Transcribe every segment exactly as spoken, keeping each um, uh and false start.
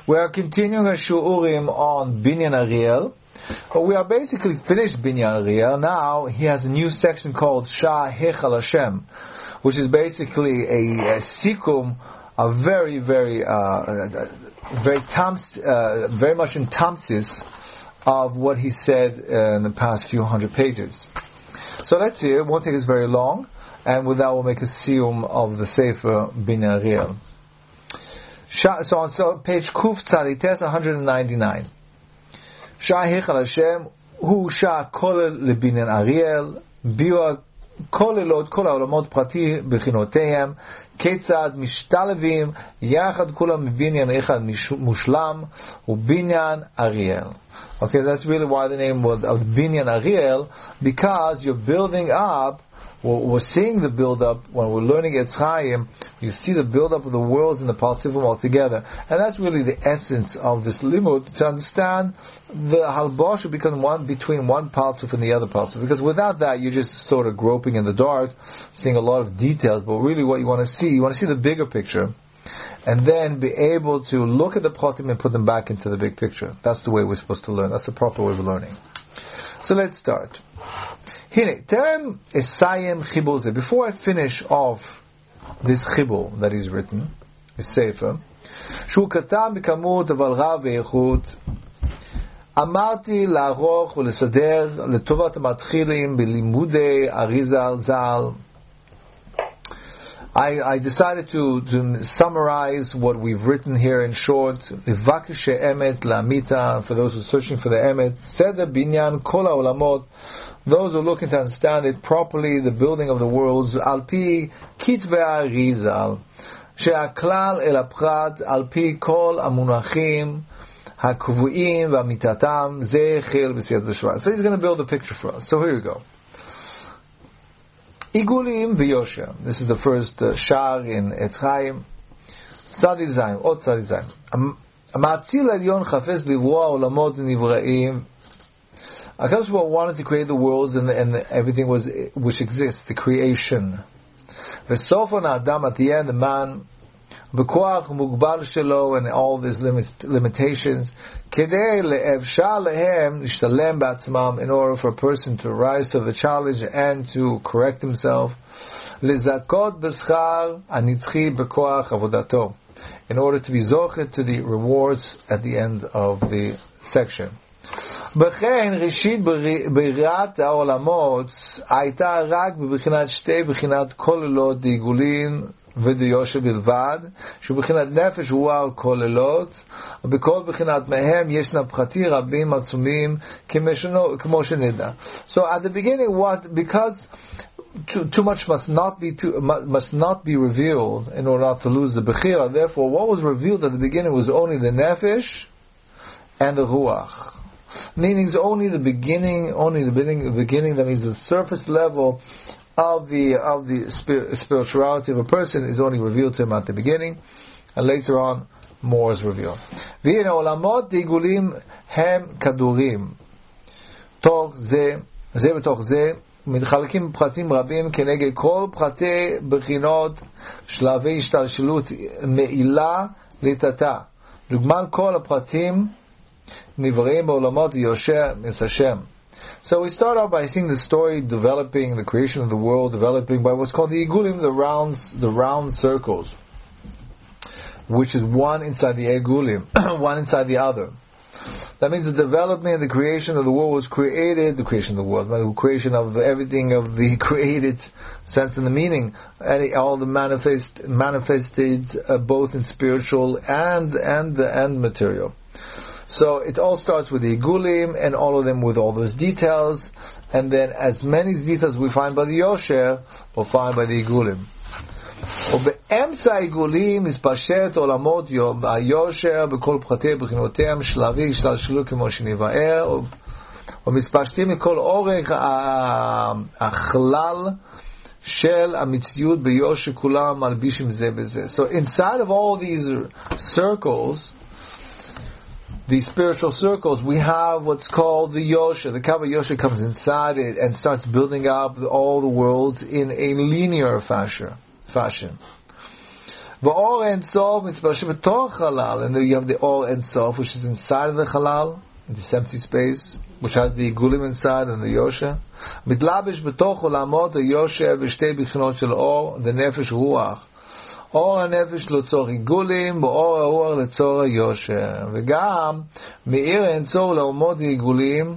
We are continuing our Shu'urim on Binyan Ariel. But we are basically finished Binyan Ariel. Now he has a new section called Shah Hechal Hashem, which is basically a, a sikum, a very, very, uh, very tams, uh, very much in tamsis of what he said uh, in the past few hundred pages. So let's see. It won't take us very long, and with that we'll make a siyum of the Sefer Binyan Ariel. So on so page Kuf Tzadites one ninety-nine. Shah Hechal Hashem Hu Shah Kolel LeBinyan Ariel Biur Kolelot Kol HaOlamot Prati Bechinoteim Ketzad Mishtalevim Yachad Kulam Binyan Echad Mushlam UBinyan Ariel. Okay, that's really why the name was of Binyan Ariel, because you're building up. We're seeing the build-up when we're learning Etz Chaim. You see the build-up of the worlds and the Partzivim all together, and that's really the essence of this limud, to understand the halbosh become one between one Partzif and the other Partzif. Because without that, you're just sort of groping in the dark, seeing a lot of details. But really, what you want to see, you want to see the bigger picture, and then be able to look at the Partzim and put them back into the big picture. That's the way we're supposed to learn. That's the proper way of learning. So let's start. Terem Esayim Chibur Zeh. Before I finish off this chibur that is written, this sefer, Shu Katam B'Kamut Aval Rav V'Eichut, Amarti La'aroch V'Lesader Letovat HaMatchilim B'Limudei Arizal Zal. I, I decided to, to summarize what we've written here in short. Levakish Emet La'amita, for those who are searching for the Emet. Seder Binyan Kol HaOlamot, those who are looking to understand it properly, the building of the worlds, al pi kitvei Arizal, she'aklal el aprat, al pi kol amunachim hakvuim v'amitatam, ze chil b'siyat b'shvat. So he's going to build a picture for us. So here we go. Igulim v'yosher. This is the first uh, shar in Etz Chaim. Tzadi Zayin, Ot Tzadi Zayin. Amatzil elyon chafes livroa olamot nivraim. HaKadosh Baruch Hu wanted to create the worlds and, and everything was which exists, the creation. V'sofon ha'adam, at the end, the man, b'koach mugbal shelo, and all these limit, limitations, kedei le'evshar lehem nishtalem ba'atzmam, in order for a person to rise to the challenge and to correct himself, lezakot b'schar anitzchi b'koach avodato, in order to be zochet to the rewards at the end of the section. B'chein rishit b'riat ha'olamot הייתה רק בבחינת שתי בחינת כוללות דעיגולין ודiyosher בלבד, שהוא בחינת נפש רוח כוללות, ובכל בחינת מהם ישנם פחתי רבים עצומים כמו שנדע. So at the beginning, what because too, too much must not be too, must not be revealed in order not to lose the bechira. Therefore, what was revealed at the beginning was only the nefesh and the ruach. Meaning it's only the beginning, only the beginning, beginning. That means the surface level of the of the spir- spirituality of a person is only revealed to him at the beginning, and later on more is revealed. V'yin olamot digulim hem kadurim. Toch ze ze v'toch ze מתחלקים פרטים רבים כנגד כל פרטי בחינות שלבי השתלשלות מעילה לטאטא. דוגמת כל הפרטים נבראים בעולמות יושע מסשם. So we start off by seeing the story developing, the creation of the world developing by what's called the igulim, the rounds, the round circles, which is one inside the igulim, one inside the other. That means the development and the creation of the world was created, the creation of the world, the creation of everything of the created sense and the meaning, and all the manifest manifested uh, both in spiritual and and and material. So it all starts with the igulim, and all of them with all those details, and then as many details we find by the yosher, we'll find by the igulim. ובאמצע העיגולים מספשט עולמות היושר בכל פרטי בחינותיהם שלבי השתלשלו כמו שנבאר, ומספשטים מכל אורך הכלל של המציאות ביושר כולם מלבישים זה בזה. So inside of all these circles, these spiritual circles, we have what's called the Yosher. The Kavah Yosher comes inside it and starts building up all the worlds in a linear fashion. fashion. Or Ein Sof mitspashim b'toch halal, and then you have the Or Ein Sof, which is inside of the halal, this empty space, which has the Igulim inside and the Yosher. Mitlabish b'toch olamot Yosher v'shtei bichinot shel Or, the Nefesh Ruach. Or הנפש לצורך עיגולים, ואור הרוח לצורך היושר. וגם מאיר האינסוף לאומות עיגולים,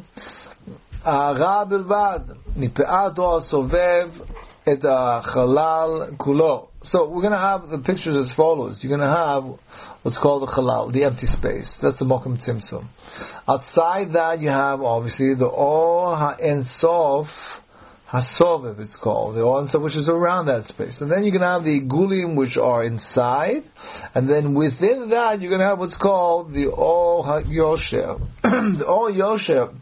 הרע בלבד, מפאת אור הסובב את החלל כולו. So we're going to have the pictures as follows. You're going to have what's called the halal, the empty space. That's the mokum tzimtzum. Outside that you have obviously the or ha-ensof, Hasovev it's called, the Or which is around that space. And then you're going to have the Gulim which are inside, and then within that you're going to have what's called the Or Yosher. The Or Yosher,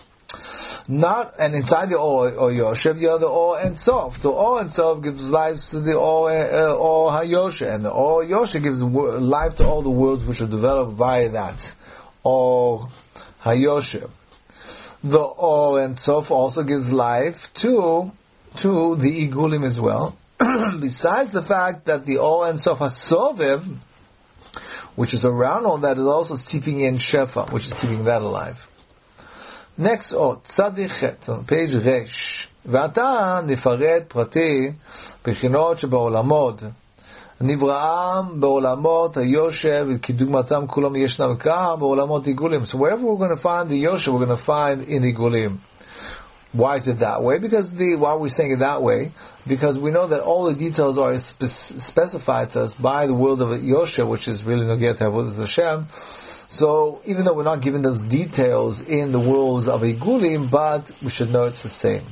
not, and inside the Or, or Yosher, you have the Or Ein Sof. The Or Ein Sof gives life to the Or, uh, or HaYosher, and the Or Yosher gives life to all the worlds which are developed via that Or HaYosher. The Or Ein Sof also gives life to to the Igulim as well. Besides the fact that the Or Ein Sof HaSovev, which is around all that, is also keeping in Shefa, which is keeping that alive. Next, oh, Tzadik Chet, on page Resh. ועתה נפרט פרטי בחינות שבעולמות. נבראם בעולמות היושב וכדוגמתם כולם ישנם כאן בעולמות עיגולים. So wherever we're going to find the Yosher, we're going to find in Igulim. Why is it that way? Because the why are we saying it that way? Because we know that all the details are spe- specified to us by the world of Yosher, which is really Nogeat Avodas Hashem. So even though we're not given those details in the worlds of Igulim, but we should know it's the same.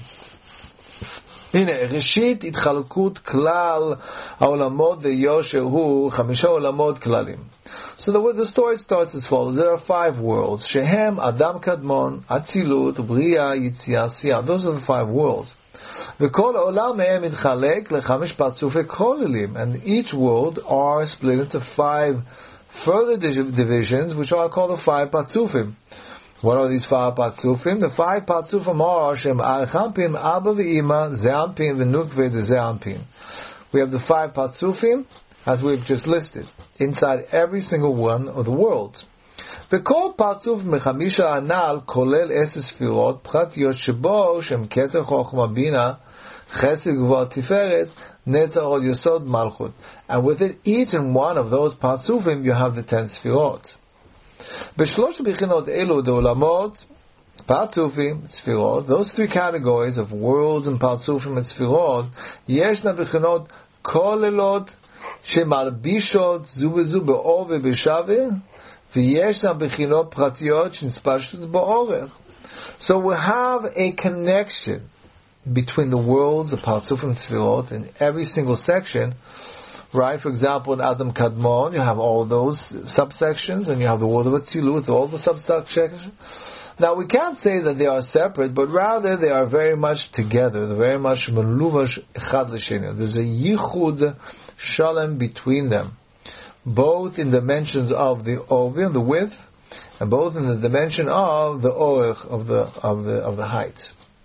הנה, ראשית התחלקות כלל העולמות ליושר הוא חמישה עולמות כללים. So the, the story starts as follows. There are five worlds. שהם אדם קדמון, אצילות, בריאה, יציאה, עשייה. Those are the five worlds. וכל עולם מהם מתחלק לחמש פרצופי כוללים. And each world are split into five further divisions, which are called the five patzufim. What are these five patzufim? The five patzufim are Shem Archampim, Abba V'Ima, Ze'ampim, V'Nukve, Ze'ampim. We have the five patzufim, as we've just listed, inside every single one of the worlds. וכל פרצוף מחמישה הנ"ל כולל עשר ספירות פרטיות שבו שהם כתר חוכמה בינה חסד גבוה תפארת נצח עוד יסוד מלכות. And within each and one of those patzufim you have the ten sfirot. בשלוש בחינות אלו דעולמות, פרצופים, ספירות, those three categories of worlds and פרצופים and ספירות, ישנה בחינות כוללות שמלבישות זו בזו באור ובשווה, וישנה בחינות פרטיות שנספשות באורך. So we have a connection between the worlds, the פרצופים and ספירות, in every single section. Right, for example, in Adam Kadmon, you have all those subsections, and you have the world of Atzilut, all the subsections. Now, we can't say that they are separate, but rather they are very much together. They're very much meluvash echad l'sheni. There's a yichud shalem between them, both in dimensions of the ovi, the width, and both in the dimension of the orech, of the of the of the height.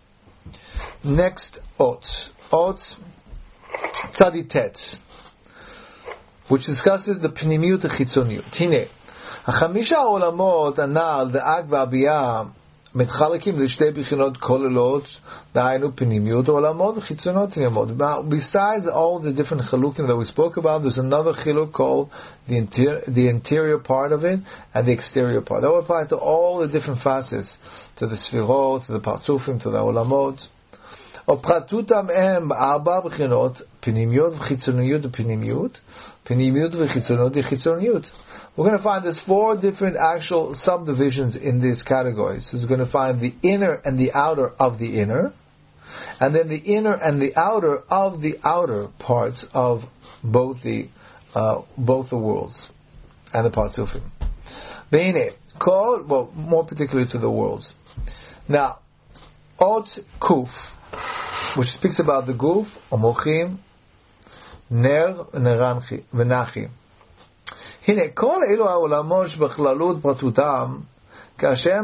Next, ot, ot tzaditet, which discusses the pnimiyut and chitzoniyut. Hine, החמישה העולמות הנ"ל, דאג והביאה, מתחלקים לשתי בחינות כוללות, דהיינו פנימיות העולמות וחיצוניות פנימיות. Besides all the different chilukim that we spoke about, there's another chiluk called the interior, the interior part of it and the exterior part. That will apply to all the different facets, to the sfirot, to the parzufim, to the עולמות. ופרטותם הם ארבע בחינות, פנימיות וחיצוניות ופנימיות, פנימיות וחיצוניות וחיצוניות. We're going to find there's four different actual subdivisions in these categories. So we're going to find the inner and the outer of the inner, and then the inner and the outer of the outer parts of both the uh, both the worlds and the parzufim. Beine, call, well, more particularly to the worlds. Now, Ot Kuf, which speaks about the Guf, Omochim, Ner, Neranchi, Venachi. הנה, כל אלו העולמות שבכללות פרטותם, כאשר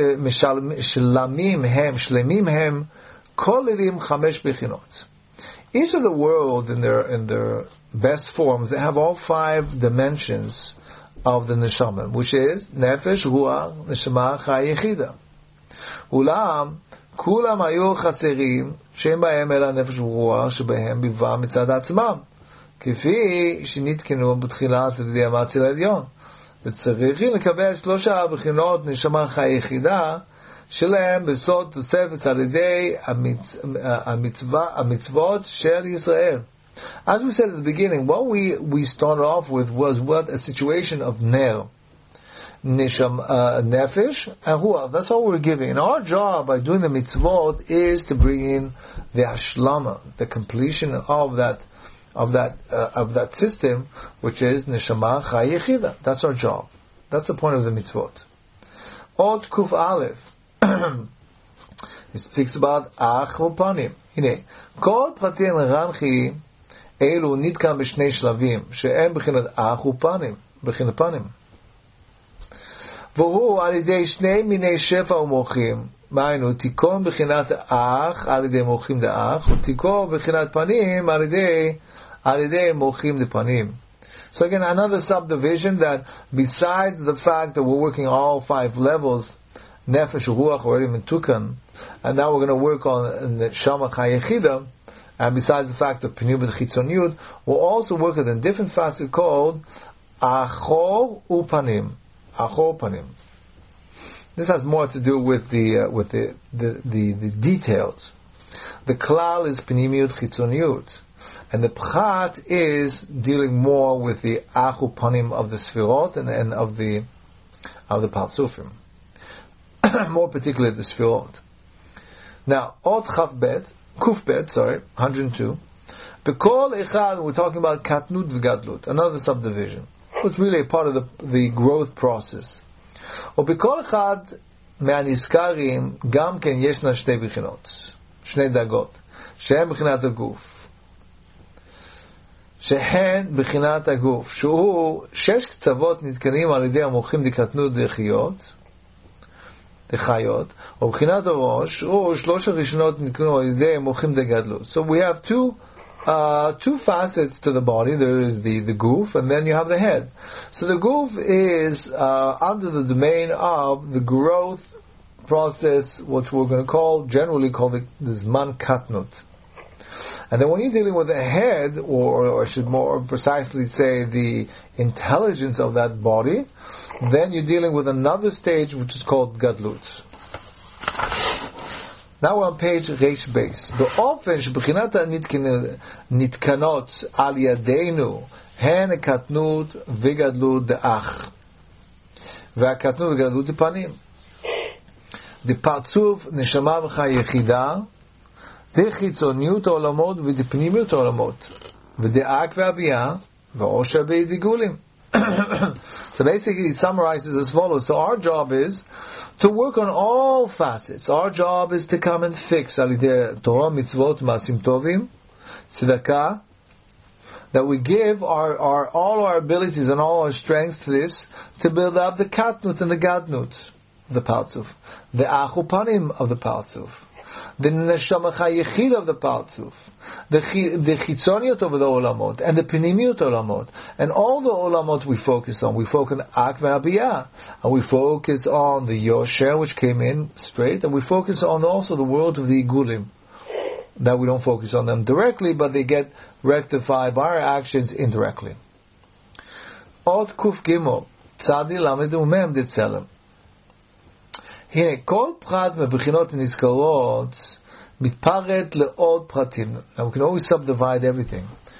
משלמים הם, שלמים הם, כוללים חמש בחינות. each of the world in their in their best forms, they have all five dimensions of the neshama, which is nefesh, ruach, neshama, chai, yechida. Ulam, kulam hayu chaserim, she'en b'hem ela nefesh ruach, she'b'hem bivah mitzad atzmam, כפי שנתקנו בתחילה על ידי המאציל העליון. וצריכים לקבל שלושה בחינות נשמה חי יחידה שלהם בסוד תוספת על ידי המצ... המצווה, המצוות של ישראל. As we said at the beginning, what we, we started off with was what a situation of ner, nisham, uh, nefesh, and ruach. That's all we're giving. And our job by doing the mitzvot is to bring in the ashlama, the completion of that of that uh, of that system, which is neshama chai yechida. That's our job. That's the point of the mitzvot. Ot kuf aleph. It speaks about ach upanim. Hine kol pratim ranchi elu nitkan b'shnei shlavim she'em b'chinat ach upanim b'chinat panim. V'hu al yidei shnei minei shefa u'mochim. Ma'inu tikon b'chinat ach al yidei mochim de'ach u'tikon b'chinat panim al yidei So again, another subdivision that besides the fact that we're working all five levels, nefesh, ruach, already mentukan, and now we're going to work on the shama chayechida, and besides the fact of pneumat chitzoniut, we'll also work at a different facet called achor upanim. Achor upanim. This has more to do with the uh, with the the, the the details. The klal is pneumat chitzoniut. And the pchat is dealing more with the achu panim of the sfirot and, and of the of the partsufim, more particularly the sfirot. Now, ot chaf bet, kuf bet, sorry, one hundred two. Bekol echad, we're talking about katnut v'gadlut, another subdivision. It's really a part of the the growth process. Or bekol echad me'aniskarim gam ken yeshna shtei bichinot, shnei dagot, shehem bichinat הגוף. שהן בחינת הגוף, שהוא שש קצוות נתקנים על ידי המוחים דקטנות דחיות, דחיות, ובחינת הראש, הוא שלוש הראשונות נתקנו על ידי המוחים דגדלות. So we have two, uh, two facets to the body. There is the, the goof, and then you have the head. So the goof is uh, under the domain of the growth process, what we're going to call, generally call the, the Zman Katnut. And then when you're dealing with the head, or, or I should more precisely say the intelligence of that body, then you're dealing with another stage which is called Gadlut. Now we're on page Reish Beis. באופן שבחינת הנתקנות על ידינו הן הקטנות וגדלות דאח. והקטנות וגדלות דפנים. דפרצוף נשמה וחי יחידה דחיצוניות העולמות ודפנימיות העולמות ודאק והביאה ועושר בידיגולים. So basically it summarizes as follows. So our job is to work on all facets. Our job is to come and fix על ידי תורה, מצוות, מעשים טובים, צדקה, that we give our, our all our abilities and all our strength to this, to build up the katnut and the gadnut, the partzuf, the achupanim of the partzuf, the neshama chayechid of the partzuf, the the chitzoniot of the olamot, and the pinimiot olamot, and all the olamot we focus on. We focus on ak ve'abiyah, and we focus on the yosher, which came in straight, and we focus on also the world of the igulim, that we don't focus on them directly, but they get rectified by our actions indirectly. Ot kuf gimel tzadi lamed umem detzelem. הנה, כל פרט מבחינות הנזכרות מתפרט לעוד פרטים. Now we can always subdivide everything.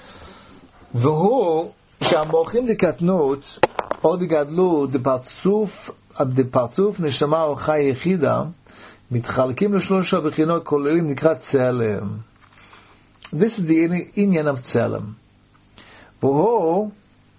והוא שהמוחים דקטנות או דגדלות דפרצוף, דפרצוף נשמה או חי יחידה מתחלקים לשלושה בחינות כוללים נקרא צלם. This is the עניין of צלם. והוא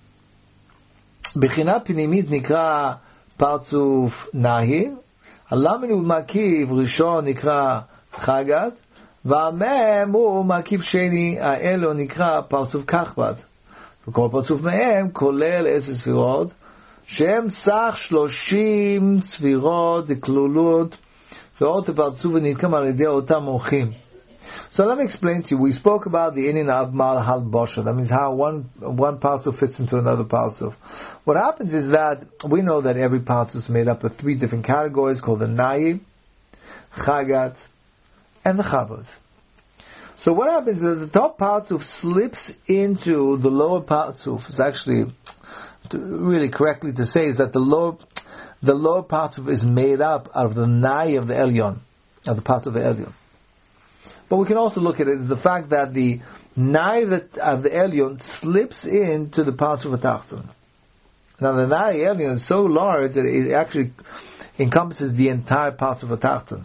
בחינה פנימית נקרא פרצוף נהי, הלמד הוא מקיף ראשון נקרא חגת, והמם הוא מקיף שני, האלו נקרא פרצוף כחב"ד. וכל פרצוף מהם כולל עשר ספירות, שהם סך שלושים ספירות דקלולות, ועוד הפרצוף נתקם על ידי אותם מוחים. So let me explain to you. We spoke about the inyan of Malhal Bosha. That means how one one parsuf fits into another parsuf. What happens is that we know that every parsuf is made up of three different categories called the Nayi, Chagat, and the Chabad. So what happens is that the top parsuf slips into the lower parsuf. It's actually to really correctly to say is that the lower the lower parsuf is made up of the Nayi of the Elyon, of the parsuf of the Elyon. But we can also look at it as the fact that the Na'i of the Elyon slips into the parts of the Tachton. Now the Na'i Elyon is so large that it actually encompasses the entire parts of the Tachton.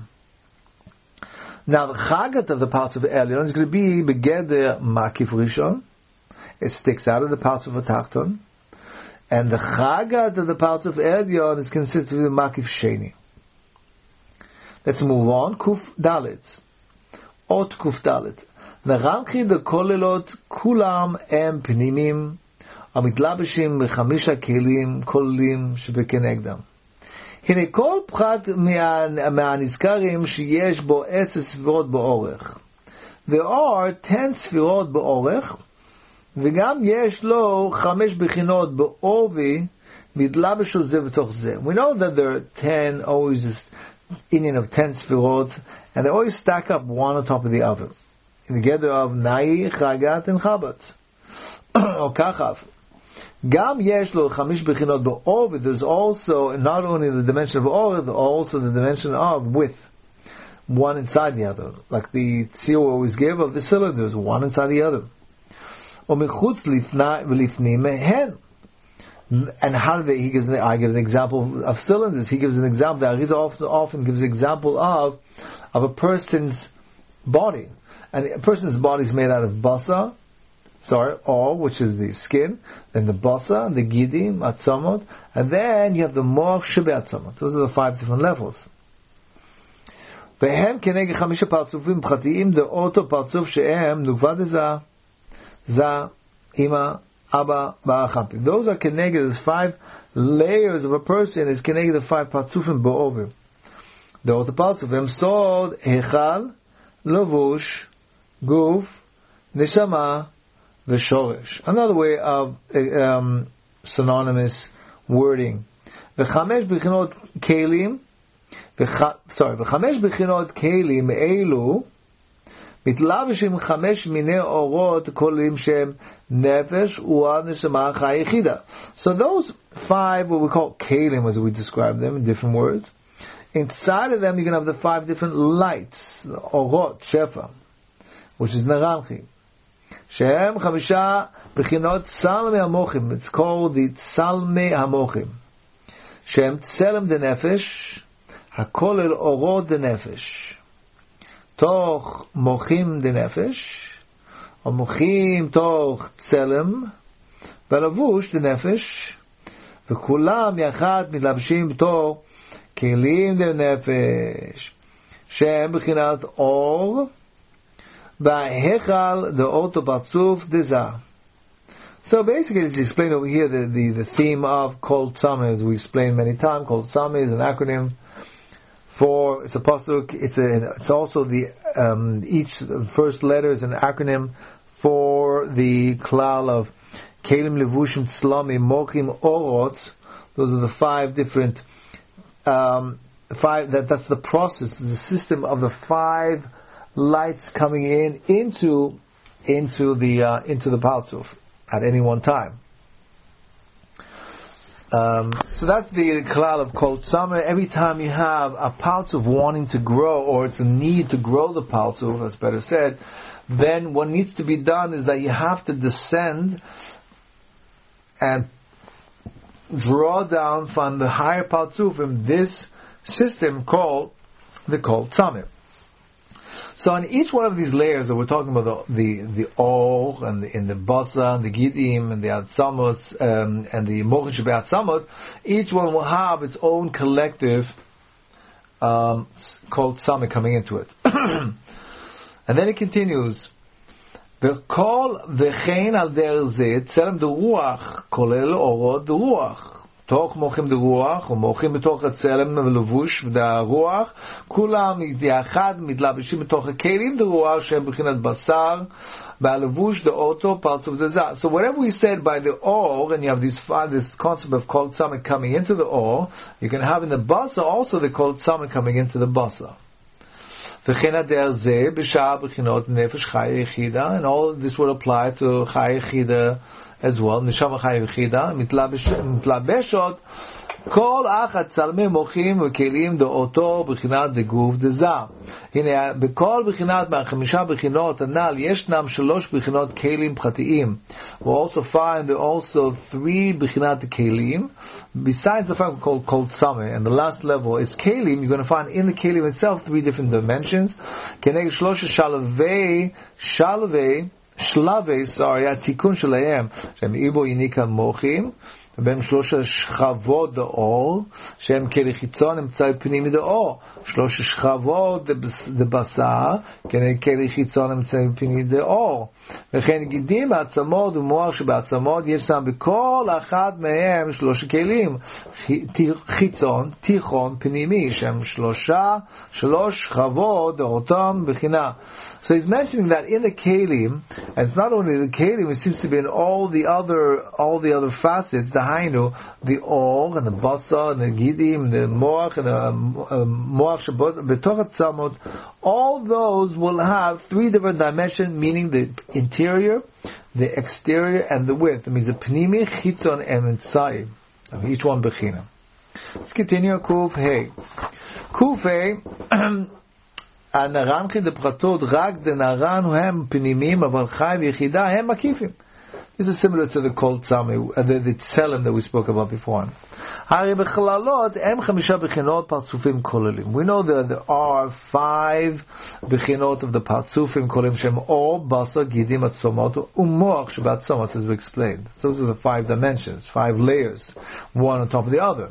Now the Chagat of the parts of the Elyon is going to be Begeder Makif Rishon. It sticks out of the parts of the Tachton. And the Chagat of the parts of Elyon is consistent with the Makif Sheni. Let's move on. Kuf Dalet. Ot Kufdalet. Naranchi the kolelot kulam em pnimim amitlavishim mechamisha kelim kolim shebekenegdam. Hine kol prat מהנזכרים שיש בו עשר ספירות באורך. There are ten ספירות באורך, וגם יש לו חמש בחינות בעובי, מתלבש על זה בתוך זה. We know that there are ten, always this inyan of ten sfirot, and they always stack up one on top of the other. In the gather of Na'i, Chagat, and Chabat. Or Kachav. Gam yesh lo chamish bechinot ba'or, there's also not only the dimension of or, but also the dimension of width. One inside the other. Like the tzio always gave of the cylinders, one inside the other. Or mechutz lifnim mehen. And how do they, he gives, I give an example of cylinders. He gives an example, the Arizal often, often gives an example of, of a person's body. And a person's body is made out of basa, sorry, or, which is the skin, then the basa, the gidim, atzamot, and then you have the moach shebe atzamot. Those are the five different levels. והם כנגד חמישה פרצופים פרטיים דאותו פרצוף שהם נוקבה דזה, זה, אמא, Abba, Ba'achapi. Those are connected. There's five layers of a person. Is connected to five patzufim bo'over. The other patzufim sod, hechal, lavush, guf, neshama, v'shoresh. Another way of um, synonymous wording. V'chamesh b'chinot kelim, sorry, v'chamesh b'chinot kelim eilu, מתלבשים חמש מיני אורות כוללים שהם נפש ונשמה חיה יחידה. So those five, what we call kelim, as we describe them in different words, inside of them you can have the five different lights, אורות, שפע, which is נרנחי, שהם חמישה בחינות צלמי המוחים. It's called the צלמי המוחים, שהם צלם דנפש, הכולל אורות דנפש. תוך מוחים דנפש, או מוחים תוך צלם, ולבוש דנפש, וכולם יחד מתלבשים בתוך כלים דנפש, שהם בחינת אור, וההיכל דאותו פרצוף דזה. So basically, it's explained over here the, the, the theme of Kol Tzameh, as we explained many times. Kol Tzameh is an acronym for, it's a pasuk, it's a, it's also the, um, each first letter is an acronym for the klal of Kelim Levushim Tzlami Mochim Orot. Those are the five different, um, five, that, that's the process, the system of the five lights coming in into, into the, uh, into the Paltuf at any one time. Um, so that's the klal of Kol Tzameh. Every time you have a paltuf wanting to grow, or it's a need to grow the paltuf, that's better said, then what needs to be done is that you have to descend and draw down from the higher paltuf in this system called the Kol Tzameh. So in each one of these layers that we're talking about, the the, the or and the, in the basa and the gidim and the atzamos um, and the mochim shebe atzamos, each one will have its own collective um, called tzameh coming into it. And then it continues. V'kol v'chein al der zeh tzelem deruach kolel orot deruach בתוך מוחים דרוח, ומוחים בתוך הצלם ולבוש והרוח, כולם יחד מתלבשים בתוך הכלים דרוח, שהם בחינת בשר, והלבוש דאותו פרצוף דזה. So whatever we said by the or, and you have this, this concept of kol tzamet coming into the or, you can have in the basa also the kol tzamet coming into the basa. וכן הדרך זה בשאר בחינות נפש חי יחידה, and all this would apply to חי יחידה as well, נשמה חי יחידה, מתלבשות כל אחת צלמי מוחים וכלים דאותו בחינת דגוף דזה. הנה, בכל בחינת מהחמישה בחינות הנ"ל ישנם שלוש בחינות כלים פרטיים. We also find there are also three בחינת כלים. Besides the fact called called tzame, and the last level is kelim, you're going to find in the kelim itself three different dimensions. כנגד שלושה שלבי, שלבי, שלבי, sorry, התיקון שלהם, שהם איבו יניקה מוחים, בין שלוש שכבות דאור, שהם כלי חיצון אמצעי פנימי דאור. שלוש שכבות דבשר, כלי חיצון אמצעי פנימי דאור. וכן גידים העצמות ומוח שבעצמות יש שם בכל אחת מהם שלוש כלים. חיצון, תיכון, פנימי, שהם שלושה, שלוש שכבות דאורתם בחינה. So he's mentioning that in the kelim, and it's not only the kelim, it seems to be in all the other all the other facets, the hainu, the or, and the basa, and the gidim, the moach, and the moach betoch hatzamot, all those will have three different dimensions, meaning the interior, the exterior, and the width. It means the pnimi, chitzon, and mitzay, of each one bechina. Let's continue. Kuf hey, kuf hey. הנר"ן דפרטות רק דנר"ן הם פנימיים אבל חי ויחידה הם מקיפים. This is similar to the kol tzame, uh, the, the tselem that we spoke about before. הרי בכללות הם חמישה בחינות פרצופים כוללים. We know that there are five בחינות of the פרצופים כוללים שהם אור, בשר, גידים, עצמות ומוח שבעצמות, as we explained. So those are the five dimensions, five layers, one on top of the other.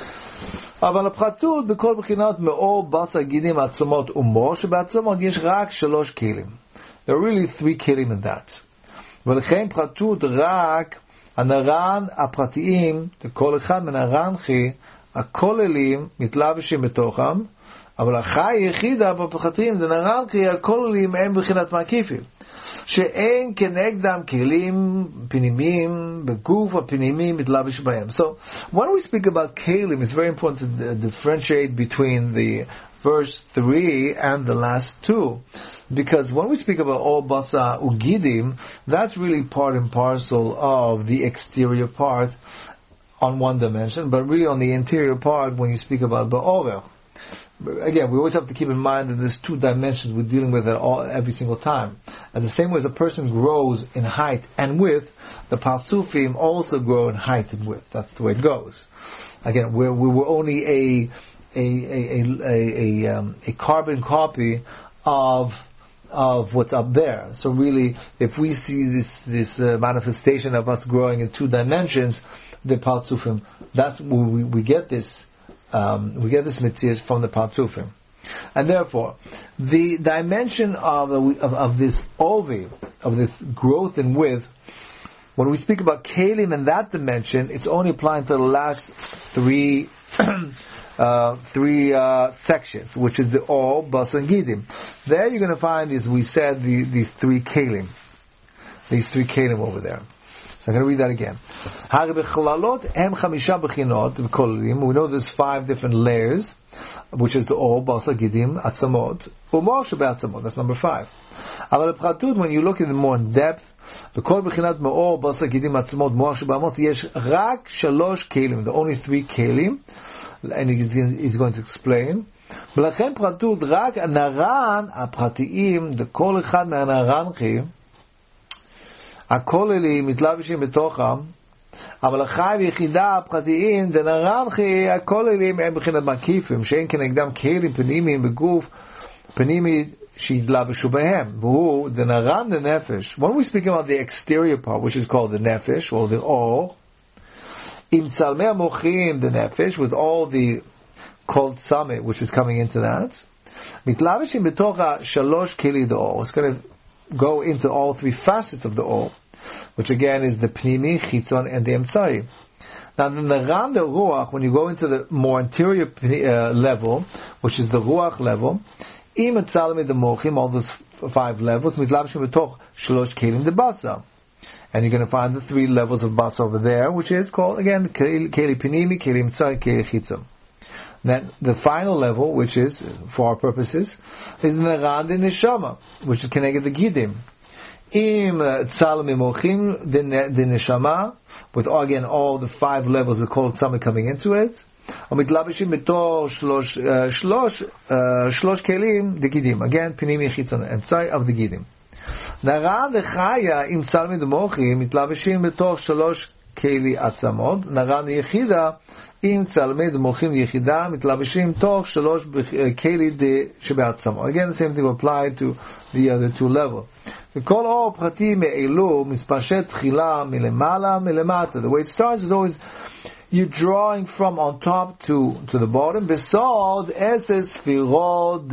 אבל הפרטות בכל בחינות מאור, בשר, גידים, עצמות ומוח שבעצמות יש רק שלוש כלים. There are really three כלים in that. ולכן פרטות רק הנר"ן הפרטיים, כל אחד מהנר"נחי, הכוללים מתלבשים בתוכם, אבל החי היחידה בפרטיים זה נר"נחי, הכוללים הם בחינת מקיפים. שאין כנגדם כלים פנימיים בגוף הפנימי מתלבש בהם. So when we speak about kelim, it's very important to differentiate between the verse three and the last two, because when we speak about all basa ugidim, that's really part and parcel of the exterior part on one dimension, but really on the interior part when you speak about ba'orer. Again, we always have to keep in mind that there's two dimensions we're dealing with at all, every single time. And the same way as a person grows in height and width, the Parsufim also grow in height and width. That's the way it goes. Again, we're, we were only a a a a, a, um, a carbon copy of of what's up there. So really, if we see this this uh, manifestation of us growing in two dimensions, the Parsufim, that's where we, we get this. Um, we get this mitzvah from the Parzufim. And therefore, the dimension of, of, of this ovi, of this growth in width, when we speak about kelim in that dimension, it's only applying to the last three uh, three uh, sections, which is the or, bas, and gidim. There you're going to find, as we said, the, these three kelim. These three kelim over there. I'm going to read that again. We know there's five different layers, which is the or, basa, gidim, atzamot, umor shebe'atzamot. That's number five. When you look at it more in depth, the only three kelim, and he's going to explain. ולכן פרטות רק הנר"ן הפרטיים, כל אחד מהנר"נחים, הכוללים מתלבשים בתוכם, אבל החי ויחידה הפרטיים דנר"נחי הכוללים הם בחינת מקיפים, שאין כנגדם כלים פנימיים בגוף פנימי שיתלבשו בהם, והוא דנר"ן דנפש. When we speak about the exterior part, which is called the nefesh, or the or, עם צלמי המוחים דנפש, with all the called summit, which is coming into that, מתלבשים בתוך השלוש כלי דאור. It's going to go into all three facets of the or, which again is the pnimi, chitzon, and the emtsai. Now, the Naran, the Ruach, when you go into the more interior uh, level, which is the Ruach level, Im Etzalmi the Mochim, all those f- five levels, Mitlabshim B'toch Shlosh Kelim de Basa. And you're going to find the three levels of Basa over there, which is called, again, Keli Pinimi, Keli Mitzar, Keli Chitzam. Then the final level, which is, for our purposes, is Naran the Neshama, which is connected to Gidim. Im Tzalmi Mochim the Neshama, with again all the five levels of Kol Tzalmi coming into it. Umitlabishim B'tor Shlosh Shlosh Shlosh Kelim the Gidim. Again, Pinimi Chitzon and Tzai of the Gidim. Naran the Chaya Im Tzalmi the Mochim Mitlabishim B'tor Shlosh Keli Atzamod. Naran the Yechida Im Tzalmi the Mochim Yechida Mitlabishim Tor Shlosh Keli de Shebe'atzamod. Again, the same thing will apply to the other two levels. וכל אור פרטי מאלו מספשט תחילה מלמעלה מלמטה. The way it starts is always you're drawing from on top to to the bottom. בסוד עשר ספירות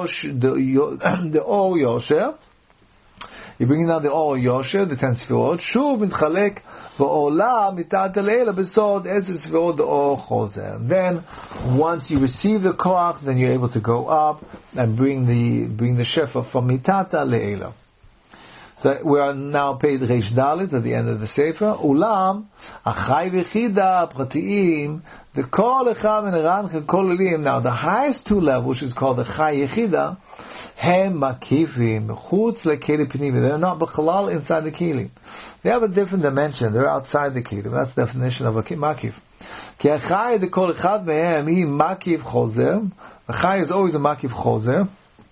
the אור יושר. You're bringing down the אור יושר, the ten ספירות. שוב מתחלק ועולה מתחת לעילה בסוד עשר ספירות the אור חוזר. Then once you receive the koach, then you're able to go up and bring the bring the shefa from mitata le'ela. So we are now paid Reish Dalit at the end of the Sefer. Ulam, Achai v'chida pratiim, the Kol Echad Meneran Kol Elim. Now the highest two levels, which is called the Chai Yechida, Hem Makifim, Chutz leKeli Pinimi. They're not b'chalal inside the Kelim. They have a different dimension. They're outside the Kelim. That's the definition of a Makif. Ki Achai the Kol Echad Mehem, He Makif Chozer. Achai is always a Makif Chozer.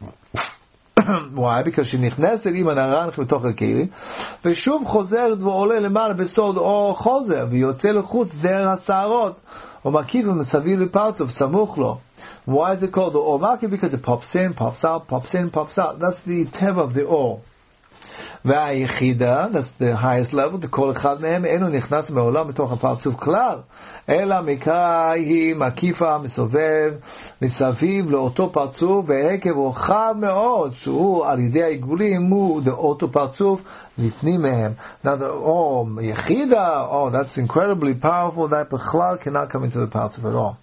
Why? Because she נכנסת עם הנרנך בתוך הכלי ושוב חוזרת ועולה למעלה בסוד אור חוזר ויוצא לחוץ דרך השערות ומקיף ומסביב לפרצוף סמוך לו. Why is it called the אור מקיף? Because it pops in, pops out, pops in, pops out. That's the טבע of the אור. והיחידה, that's the highest level, the כל אחד מהם אינו נכנס מעולם בתוך הפרצוף כלל, אלא מקרא היא מקיפה מסובב מסביב לאותו פרצוף, והעקב רחב מאוד שהוא על ידי העיגולים הוא לאותו פרצוף לפנים מהם. Now the oh יחידה, oh that's incredibly powerful, that בכלל cannot come into the פרצוף at all.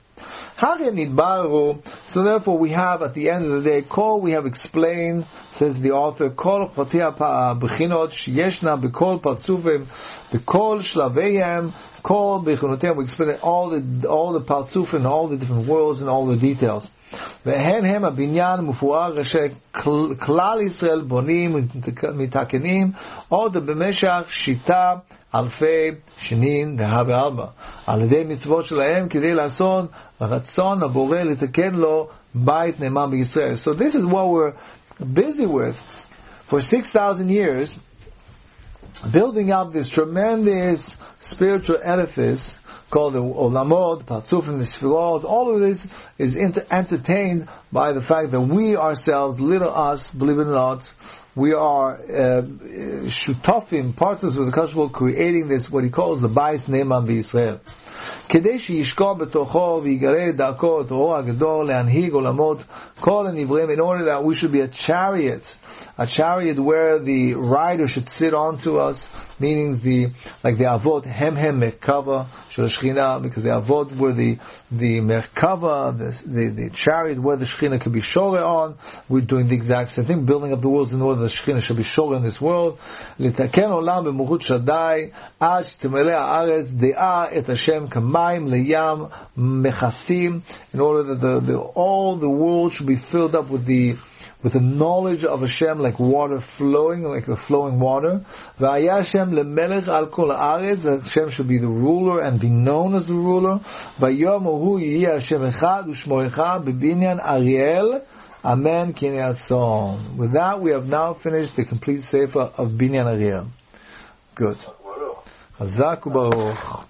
So therefore we have at the end of the day, Kol we have explained, says the author, Kol Pati Bechinot Sheyeshna B'Kol Partzufim B'Kol Shlaveihem Kol Bechinotem. We explain all the all the Partzufim, all the different worlds and all the details. והן הם הבניין מפואר שכלל ישראל בונים מתקנים עוד במשך שיטה אלפי שנים והרבה ארבע על ידי מצוות שלהם כדי לעשות רצון הבורא לתקן לו בית נאמן בישראל. So this is what we're busy with for six thousand years, building up this tremendous spiritual edifice called the Olamot, Partzufim, the Sfirot. All of this is inter- entertained by the fact that we ourselves, little us, believe it or not, we are uh, shutafim, partners with the Kashmir, creating this, what he calls the Bais Neman B'Yisrael. כדי שישקע בתוכו ויגלה דרכו את אורו הגדול להנהיג עולמות כל הנבראים, in order that we should be a chariot, a chariot where the rider should sit onto us, meaning the like the avot hem hem merkava shel Shechina, because the avot were the the merkava, the, the the chariot where the Shechina could be shore on. We're doing the exact same thing, building up the worlds in order that the Shechina should be shore in this world. לתקן עולם במלכות שדי עד שתמלא הארץ דעה את השם כמים לים מכסים, in order that the, the all the world should be filled up with the with the knowledge of Hashem, like water flowing, like the flowing water. V'aya Hashem lemelech al kol haaretz, that Hashem should be the ruler and be known as the ruler. V'yom hu yihi Hashem echad u'shmo echad b'binyan Ariel. Amen. Kinei Atzon. With that, we have now finished the complete sefer of Binyan Ariel. Good. Chazak u'baruch.